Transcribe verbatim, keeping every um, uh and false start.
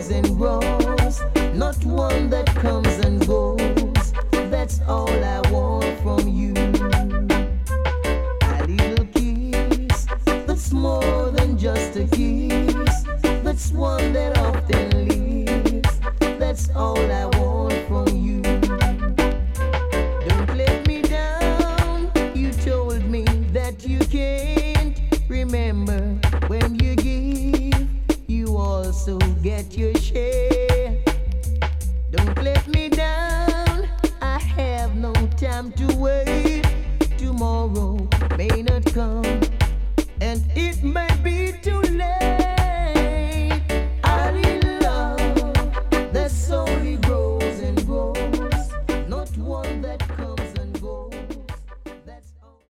grows and grows, not one that comes and goes. That's all I want from you. A little kiss that's more than just a kiss, that's one that often leaves. That's all I want from you. Don't let me down. You told me that you can't remember. When you give, you also get your share. Don't let me down. I have no time to wait. Tomorrow may not come, and it may be too late.